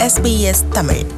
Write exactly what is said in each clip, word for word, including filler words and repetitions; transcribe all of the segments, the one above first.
S B S Tamil.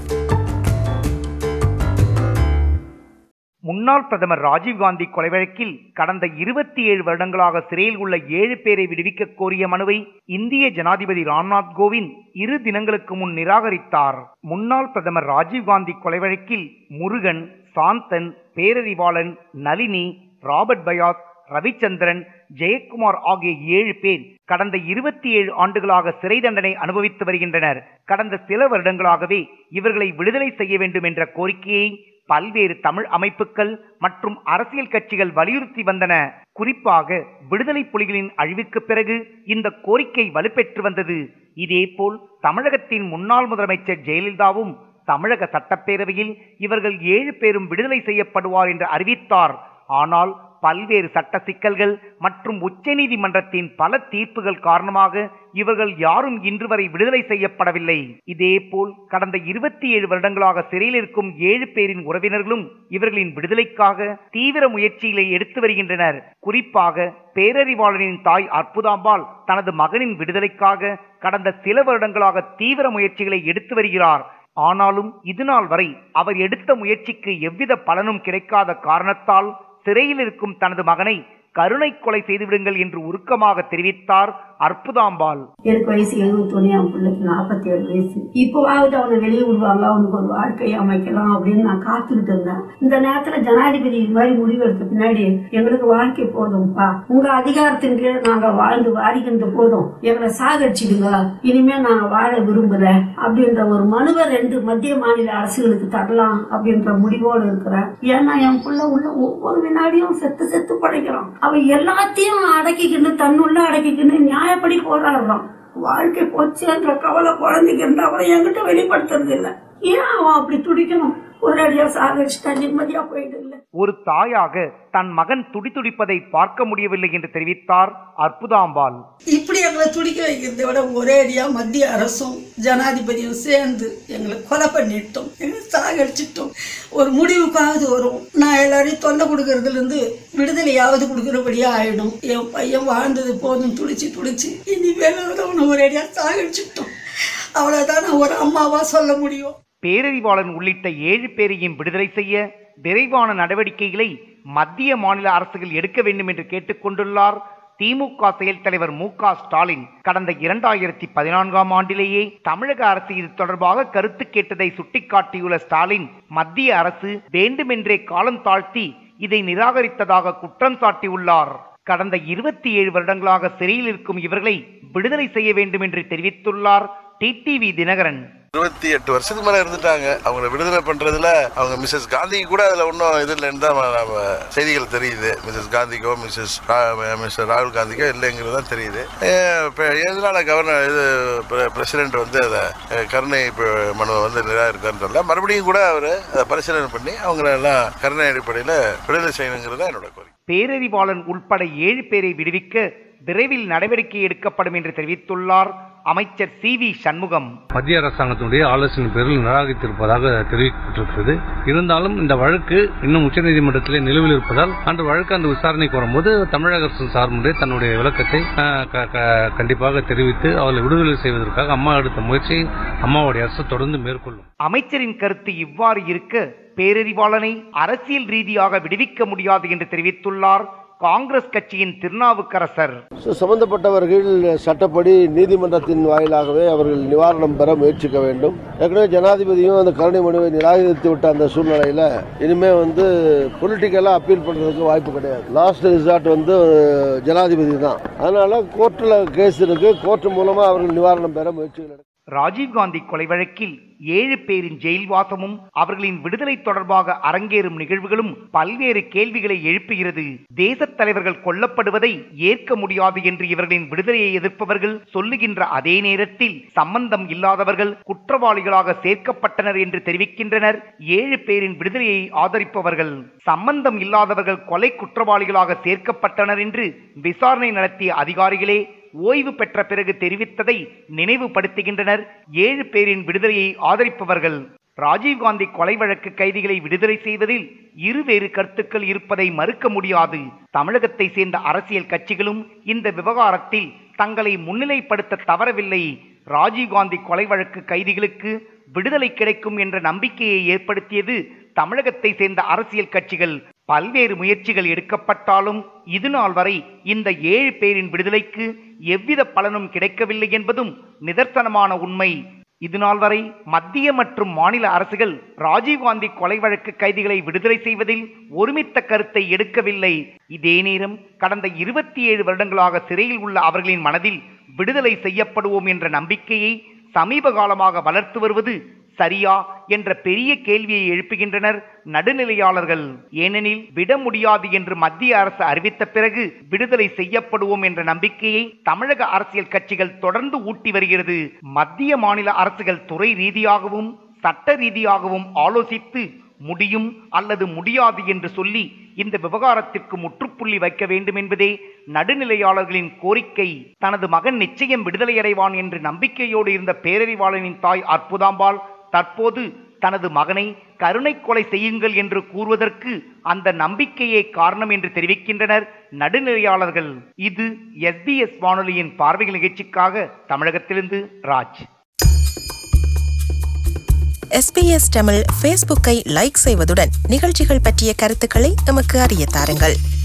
முன்னாள் பிரதமர் ராஜீவ்காந்தி கொலை வழக்கில் கடந்த இருபத்தி ஏழு வருடங்களாக சிறையில் உள்ள ஏழு பேரை விடுவிக்க கோரிய மனுவை இந்திய ஜனாதிபதி ராம்நாத் கோவிந்த் இரு தினங்களுக்கு முன் நிராகரித்தார். முன்னாள் பிரதமர் ராஜீவ்காந்தி கொலை வழக்கில் முருகன், சாந்தன், பேரறிவாளன், நளினி, ராபர்ட் பயாஸ், ரவிச்சந்திரன், ஜெயக்குமார் ஆகிய ஏழு பேர் கடந்த இருபத்தி ஏழு ஆண்டுகளாக சிறை தண்டனை அனுபவித்து வருகின்றனர். கடந்த சில வருடங்களாகவே இவர்களை விடுதலை செய்ய வேண்டும் என்ற கோரிக்கையை பல்வேறு தமிழ் அமைப்புகள் மற்றும் அரசியல் கட்சிகள் வலியுறுத்தி வந்தன. குறிப்பாக விடுதலை புலிகளின் அழிவுக்கு பிறகு இந்த கோரிக்கை வலுப்பெற்று வந்தது. இதேபோல் தமிழகத்தின் முன்னாள் முதலமைச்சர் ஜெயலலிதாவும் தமிழக சட்டப்பேரவையில் இவர்கள் ஏழு பேரும் விடுதலை செய்யப்படுவார் என்று அறிவித்தார். ஆனால் பல்வேறு சட்ட சிக்கல்கள் மற்றும் உச்சநீதிமன்றத்தின் பல தீர்ப்புகள் காரணமாக இவர்கள் யாரும் இன்று வரை விடுதலை செய்யப்படவில்லை. இதேபோல் கடந்த இருபத்தி ஏழு வருடங்களாக சிறையில் இருக்கும் ஏழு பேரின் உறவினர்களும் இவர்களின் விடுதலைக்காக தீவிர முயற்சிகளை எடுத்து வருகின்றனர். குறிப்பாக பேரறிவாளனின் தாய் அற்புதாம்பாள் தனது மகனின் விடுதலைக்காக கடந்த சில வருடங்களாக தீவிர முயற்சிகளை எடுத்து வருகிறார். ஆனாலும் இதுநாள் வரை அவர் எடுத்த முயற்சிக்கு எவ்வித பலனும் கிடைக்காத காரணத்தால் சிறையில் இருக்கும் தனது மகனை கருணை கொலை செய்துவிடுங்கள் என்று உருக்கமாக தெரிவித்தார் அற்புதாம்பாள். எனக்கு வயசு எழுபத்தி ஒண்ணு, அவன் பிள்ளைக்கு நாற்பத்தி ஏழு வயசு. இப்போவாவது அவனை வெளியே விடுவாங்க, அவனுக்கு ஒரு வாழ்க்கையை அமைக்கலாம் அப்படின்னு நான் காத்துக்கிட்டு இருந்தேன். இந்த நேரத்துல ஜனாதிபதி இது மாதிரி முடிவெடுத்த பின்னாடி எங்களுக்கு வாழ்க்கை போதும்பா, உங்க அதிகாரத்தின் கீழ் நாங்க வாழ்ந்து வாரிக்கின்ற போதும் எங்களை சாகடிச்சிடுங்க, இனிமே நாங்க வாழ விரும்பல அப்படின்ற ஒரு மனுவை ரெண்டு மத்திய மாநில அரசுகளுக்கு தரலாம் அப்படின்ற முடிவோடு இருக்கிறேன். ஏன்னா என் பிள்ளை உள்ள ஒவ்வொரு வினாடியும் செத்து செத்து படைக்கிறான். அவன் எல்லாத்தையும் அடக்கிக்கின்னு தன்னுள்ள அடக்கிக்கின்னு நியாயப்படி போராடுறான். வாழ்க்கை போச்சுன்ற கவலை குழந்தைக்கு இருந்தா அவரை என்கிட்ட வெளிப்படுத்துறது இல்லை. ஏன் அவன் அப்படி துடிக்கணும்? ஒரேடியா சாகடிச்சுட்டா நிம்மதியா போயிட்டு இல்லை. ஒரு தாயாக தன் மகன் துடி துடிப்பதை பார்க்க முடியவில்லை என்று தெரிவித்தார் அற்புதாம்பாள். இப்படி எங்களை துடிக்க வைக்கிறதை விட ஒரேடியா மத்திய அரசும் ஜனாதிபதியும் சேர்ந்து எங்களை கொலை பண்ணிட்டோம், எங்களை சாகடிச்சிட்டோம். ஒரு முடிவுக்காவது வரும். நான் எல்லாரையும் தொல்லை கொடுக்கறதுல இருந்து விடுதலையாவது கொடுக்கறபடியா ஆயிடும். என் பையன் வாழ்ந்தது போதும், துடிச்சு துடிச்சு இனி வேலை அவனை ஒரேடியா சாகடிச்சிட்டோம். அவ்வளவுதான் ஒரு அம்மாவா சொல்ல முடியும். பேரறிவாளன் உள்ளிட்ட ஏழு பேரையும் விடுதலை செய்ய விரைவான நடவடிக்கைகளை மத்திய மாநில அரசுகள் எடுக்க வேண்டும் என்று கேட்டுக்கொண்டுள்ளார் திமுக செயல் தலைவர் மு க ஸ்டாலின். கடந்த இரண்டாயிரத்தி பதினான்காம் ஆண்டிலேயே தமிழக அரசு இது தொடர்பாக கருத்து கேட்டதை சுட்டிக்காட்டியுள்ள ஸ்டாலின், மத்திய அரசு வேண்டுமென்றே காலம் தாழ்த்தி இதை நிராகரித்ததாக குற்றம் சாட்டியுள்ளார். கடந்த இருபத்தி ஏழு வருடங்களாக சிறையில் இருக்கும் இவர்களை விடுதலை செய்ய வேண்டும் என்று தெரிவித்துள்ளார் டிடிவி தினகரன். இருபத்தி எட்டு வருஷத்துக்கு மேல இருந்துட்டாங்க. அவங்களை விடுதலை பண்றதுல அவங்க மிஸ்ஸஸ் காந்திக்கு கூட அதுல ஒன்றும் இது இல்லைன்னு தான் நம்ம செய்திகள் தெரியுது. மிஸ்ஸஸ் காந்திக்கோ மிஸ்ஸஸ் மிஸ்டர் ராகுல் காந்திக்கோ இல்லைங்கிறது தான் தெரியுது. எதனால கவர்னர் இது பிரசிடென்ட் வந்து அதை கருணை மனுவை வந்து நிராகரித்தார்ல, மறுபடியும் கூட அவர் அதை பரிசீலனை பண்ணி அவங்கள எல்லாம் கருணை அடிப்படையில் விடுதலை செய்யணுங்கிறது தான் என்னோட கோரிக்கை. பேரறிவாளன் உட்பட ஏழு பேரை விடுவிக்க விரைவில் நடவடிக்கை எடுக்கப்படும் என்று தெரிவித்துள்ளார் அமைச்சர் சி வி சண்முகம். மத்திய அரசாங்கத்தினுடைய ஆலோசனை பேரில் நிராகரித்திருப்பதாக தெரிவிக்கப்பட்டிருக்கிறது. இருந்தாலும் இந்த வழக்கு இன்னும் உச்சநீதிமன்றத்திலே நிலுவையில் இருப்பதால் அந்த வழக்கு அந்த விசாரணைக்கு வரும்போது தமிழக அரசு சார்புடைய தன்னுடைய விளக்கத்தை கண்டிப்பாக தெரிவித்து அவர்களை விடுதலை செய்வதற்காக அம்மா எடுத்த முயற்சியை அம்மாவுடைய அரசு தொடர்ந்து மேற்கொள்ளும். அமைச்சரின் கருத்து இவ்வாறு இருக்க பேரறிவாளனை அரசியல் ரீதியாக விடுவிக்க முடியாது என்று தெரிவித்துள்ளார் காங்கிரஸ் கட்சியின் திருநாவுக்கரசர். சம்பந்தப்பட்டவர்கள் சட்டப்படி நீதிமன்றத்தின் வாயிலாகவே அவர்கள் நிவாரணம் பெற முயற்சிக்க வேண்டும். ஏற்கனவே ஜனாதிபதியும் அந்த கருணை மனுவை நிராகரித்து விட்ட அந்த சூழ்நிலையில இனிமே வந்து பொலிட்டிக்கலா அப்பீல் பண்றதுக்கு வாய்ப்பு கிடையாது. லாஸ்ட் ரிசார்ட் வந்து ஜனாதிபதி தான். அதனால கோர்ட்ல கேஸ் இருக்கு, கோர்ட் மூலமா அவர்கள் நிவாரணம் பெற முயற்சிகள். ராஜீவ்காந்தி கொலை வழக்கில் ஏழு பேரின் ஜெயில்வாசமும் அவர்களின் விடுதலை தொடர்பாக அரங்கேறும் நிகழ்வுகளும் பல்வேறு கேள்விகளை எழுப்புகிறது. தேசத் தலைவர்கள் கொல்லப்படுவதை ஏற்க முடியாது என்று இவர்களின் விடுதலையை எதிர்ப்பவர்கள் சொல்லுகின்ற அதே நேரத்தில் சம்பந்தம் இல்லாதவர்கள் குற்றவாளிகளாக சேர்க்கப்பட்டனர் என்று தெரிவிக்கின்றனர் ஏழு பேரின் விடுதலையை ஆதரிப்பவர்கள். சம்பந்தம் இல்லாதவர்கள் கொலை குற்றவாளிகளாக சேர்க்கப்பட்டனர் என்று விசாரணை நடத்திய அதிகாரிகளே ஓய்வு பெற்ற பிறகு தெரிவித்ததை நினைவுபடுத்துகின்றனர் ஏழு பேரின் விடுதலையை ஆதரிப்பவர்கள். ராஜீவ்காந்தி கொலை வழக்கு கைதிகளை விடுதலை செய்வதில் இருவேறு கருத்துக்கள் இருப்பதை மறுக்க முடியாது. தமிழகத்தை சேர்ந்த அரசியல் கட்சிகளும் இந்த விவகாரத்தில் தங்களை முன்னிலைப்படுத்த தவறவில்லை. ராஜீவ்காந்தி கொலை வழக்கு கைதிகளுக்கு விடுதலை கிடைக்கும் என்ற நம்பிக்கையை ஏற்படுத்தியது தமிழகத்தை சேர்ந்த அரசியல் கட்சிகள். பல்வேறு முயற்சிகள் எடுக்கப்பட்டாலும் இதுநாள் வரை இந்த ஏழு பேரின் விடுதலைக்கு எவ்வித பலனும் கிடைக்கவில்லை என்பதும் நிதர்சனமான உண்மை. இதுநாள் வரை மத்திய மற்றும் மாநில அரசுகள் ராஜீவ்காந்தி கொலை வழக்கு கைதிகளை விடுதலை செய்வதில் ஒருமித்த கருத்தை எடுக்கவில்லை. இதே நேரம் கடந்த இருபத்தி ஏழு வருடங்களாக சிறையில் உள்ள அவர்களின் மனதில் விடுதலை செய்யப்படுவோம் என்ற நம்பிக்கையை சமீப காலமாக வளர்த்து வருவது சரியா என்ற பெரிய கேள்வியை எழுப்புகின்றனர் நடுநிலையாளர்கள். ஏனெனில் விட முடியாது என்று மத்திய அரசு அறிவித்த பிறகு விடுதலை செய்யப்படுவோம் என்ற நம்பிக்கையை தமிழக அரசியல் கட்சிகள் தொடர்ந்து ஊட்டி வருகிறது. மத்திய மாநில அரசுகள் துறை ரீதியாகவும் சட்ட ரீதியாகவும் ஆலோசித்து முடியும் அல்லது முடியாது என்று சொல்லி இந்த விவகாரத்திற்கு முற்றுப்புள்ளி வைக்க வேண்டும் என்பதே நடுநிலையாளர்களின் கோரிக்கை. தனது மகன் நிச்சயம் விடுதலையடைவான் என்று நம்பிக்கையோடு இருந்த பேரறிவாளனின் தாய் அற்புதாம்பாள் தற்போது தனது மகனை கருணை கொலை செய்யுங்கள் என்று கூறுவதற்கு அந்த நம்பிக்கையே காரணம் என்று தெரிவிக்கின்றனர் நடுநிலையாளர்கள். இது எஸ் பி எஸ் வானொலியின் பார்வைகள் நிகழ்ச்சிக்காக தமிழகத்திலிருந்து Raj. S B S Tamil ஃபேஸ்புக்கை லைக் செய்வதுடன் நிகழ்ச்சிகள் பற்றிய கருத்துக்களை எமக்கு அறிய தாருங்கள்.